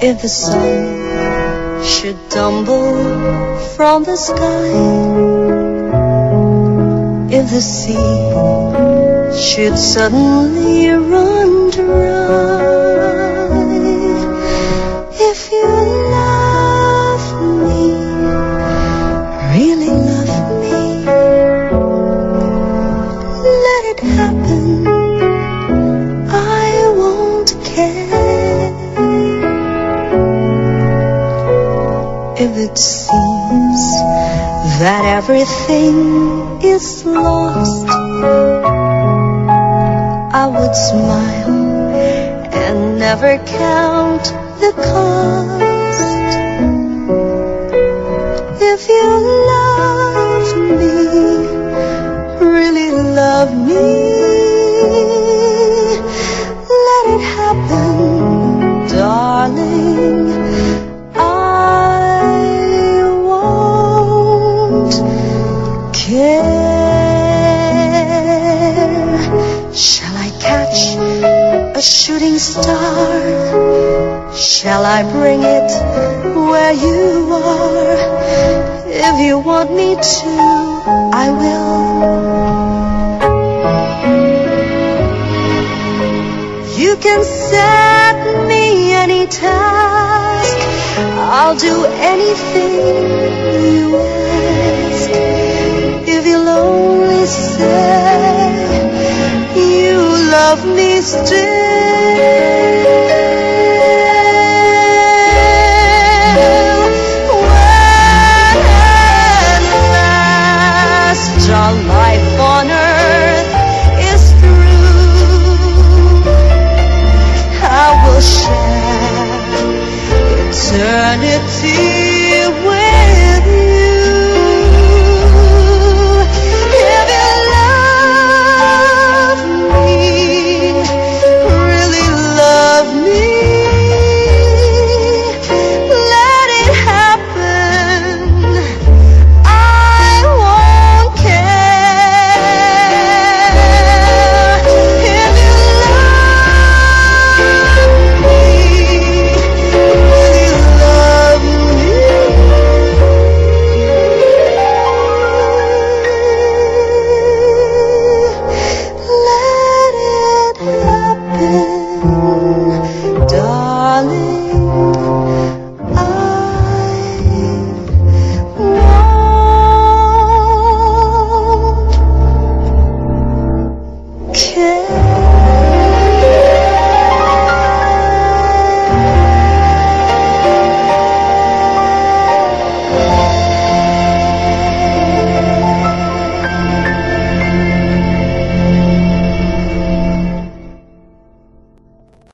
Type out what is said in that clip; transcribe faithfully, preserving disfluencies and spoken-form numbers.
If the sun should tumble from the sky, if the sea should suddenly run dry, if you love me, really love me, let it happen, I won't care. If it seems that everything is lost, I would smile and never count the cost. If you love me, really love me, let it happen, darling. I won't care. Shall I catch a shooting star? Shall I bring it where you are? If you want me to, I will. You can set me any task, I'll do anything you ask. If you'll only say you love me still,